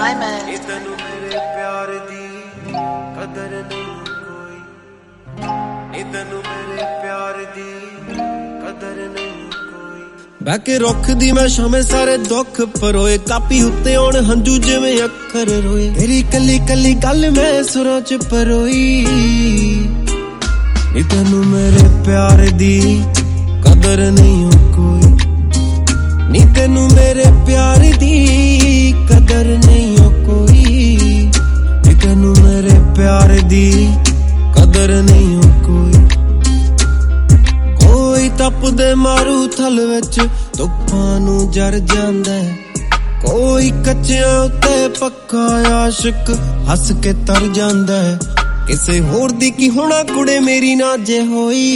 Diamond. ਤੈਨੂੰ ਮੇਰੇ ਪਿਆਰ ਦੀ ਕਦਰ ਨਹੀਂ ਕੋਈ, ਨੀ ਤੈਨੂੰ ਮੇਰੇ ਪਿਆਰ ਦੀ ਕਦਰ ਨਹੀਂ ਕੋਈ। ਬਹਿ ਕੇ ਰੁੱਖ ਦੀ ਮੈਂ ਸ਼ਾਮੇ ਸਾਰੇ ਦੁੱਖ ਪਰੋਏ, ਕਾਪੀ ਉੱਤੇ ਆਉਣ ਹੰਝੂ ਜਿਵੇਂ ਅੱਖਰ ਰੋਏ। ਤੇਰੀ ਕੱਲੀ ਕੱਲੀ ਗੱਲ ਮੈਂ ਸੁਰਾਂ ਚ ਪਰੋਈ, ਨੀ ਤੈਨੂੰ ਮੇਰੇ ਪਿਆਰ ਦੀ ਕਦਰ ਨਹੀਂ ਕੋਈ, ਨੀ ਤੈਨੂੰ ਮੇਰੇ ਪਿਆਰ ਦੀ ਕਦਰ ਨਹੀਂ ਕੋਈ, ਨੀ ਤੈਨੂੰ ਮੇਰੇ ਪਿਆਰ ਦੀ ਕਦਰ ਨਹੀਂ ਕੋਈ। ਕੋਈ ਤਪਦੇ ਮਾਰੂ ਥਲ ਵਿੱਚ ਧੁੱਪਾਂ ਨੂੰ ਜਰ ਜਾਂਦਾ, ਕੋਈ ਕੱਚਿਆਂ ਉੱਤੇ ਪੱਕਾ ਆਸ਼ਿਕ ਹੱਸ ਕੇ ਤਰ ਜਾਂਦਾ। ਕਿਸੇ ਹੋਰ ਦੀ ਕੀ ਹੋਣਾ ਕੁੜੇ ਮੇਰੀ ਨਾ ਜੇ ਹੋਈ,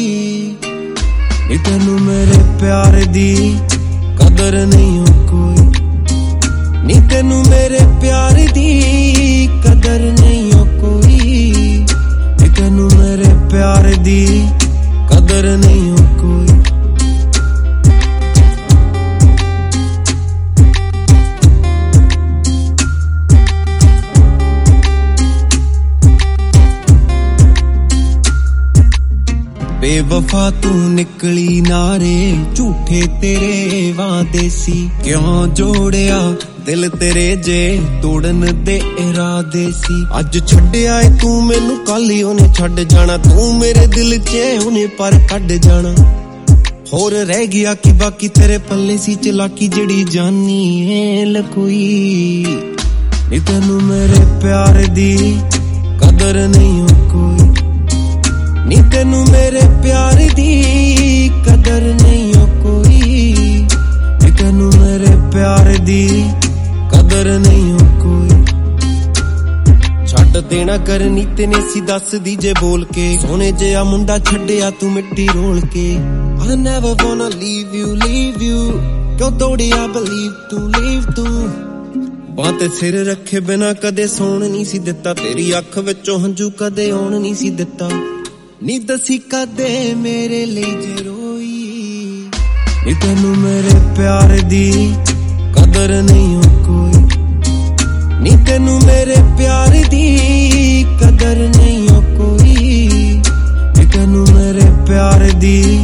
ਨੀ ਤੈਨੂੰ ਮੇਰੇ ਪਿਆਰ ਦੀ ਕਦਰ ਨਹੀਂ ਕੋਈ, ਨੀ ਤੈਨੂੰ ਮੇਰੇ ਪਿਆਰ ਦੀ ਕਦਰ ਨਹੀਂ ਕੋਈ, ਨੀ ਤੈਨੂੰ ਮੇਰੇ ਪਿਆਰ ਦੀ ਕਦਰ ਨਹੀਂ ਕੋਈ। ਬੇਵਫਾ ਤੂੰ ਨਿਕਲੀ ਨਾਰੇ, ਝੂਠੇ ਤੇਰੇ ਵਾਅਦੇ ਸੀ, ਕਿਉਂ ਜੋੜਿਆ ਦਿਲ ਤੇਰੇ ਜੇ ਤੋੜਨ ਦੇ ਇਰਾਦੇ ਸੀ। ਅੱਜ ਛੱਡਿਆ ਏ ਤੂੰ ਮੈਨੂੰ, ਕੱਲ ਹੀ ਉਹਨੇ ਛੱਡ ਜਾਣਾ, ਤੂੰ ਮੇਰੇ ਦਿਲ 'ਚ ਉਹਨੇ ਪਰ ਕੱਢ ਜਾਣਾ। ਹੋਰ ਰਹਿ ਗਿਆ ਕਿ ਬਾਕੀ ਤੇਰੇ ਪੱਲੇ ਸੀ ਚਲਾਕੀ, ਜਿਹੜੀ ਜਾਨੀ ਏ ਲਕੋਈ, ਨੀ ਤੈਨੂੰ ਮੇਰੇ ਪਿਆਰ ਦੀ ਕਦਰ ਨਹੀਂ ਕੋਈ, ਨੀ ਤੈਨੂੰ ਮੇਰੇ ਪਿਆਰ ਦੀ ਕਦਰ ਨਹੀਂ ਕੋਈ, ਨੀ ਤੈਨੂੰ ਮੇਰੇ ਪਿਆਰ ਦੀ ਕਦਰ ਨਹੀਂ ਕੋਈ। ਛੱਡ ਦੇਣਾ ਕਰਨੀ ਤੈਨੇ ਸੀ ਦੱਸਦੀ ਜੇ ਬੋਲ ਕੇ, ਸੋਹਣੇ ਜਿਹਾ ਮੁੰਡਾ ਛੱਡਿਆ ਤੂੰ ਮਿੱਟੀ ਰੋਲ ਕੇ। I never wanna leave you, ਕਿਉਂ ਤੋੜਿਆ believe ਤੂੰ। ਬਾਂਹ ਤੇ ਸਿਰ ਰੱਖੇ ਬਿਨਾ ਕਦੇ ਸੌਣ ਨਹੀਂ ਸੀ ਦਿੱਤਾ, ਤੇਰੀ ਅੱਖ ਵਿੱਚੋਂ ਹੰਝੂ ਕਦੇ ਆਉਣ ਨਹੀਂ ਸੀ ਦਿੱਤਾ। ਨੀ ਦਸੀ ਕਦੇ ਮੇਰੇ ਲਈ ਜੇ ਰੋਈ, ਨੀ ਤੈਨੂੰ ਮੇਰੇ ਪਿਆਰ ਦੀ ਕਦਰ ਨਹੀਂ ਕੋਈ, ਨੀ ਤੈਨੂੰ ਮੇਰੇ ਪਿਆਰ ਦੀ ਕਦਰ ਨਹੀਂ ਕੋਈ, ਨੀ ਤੈਨੂੰ ਮੇਰੇ ਪਿਆਰ ਦੀ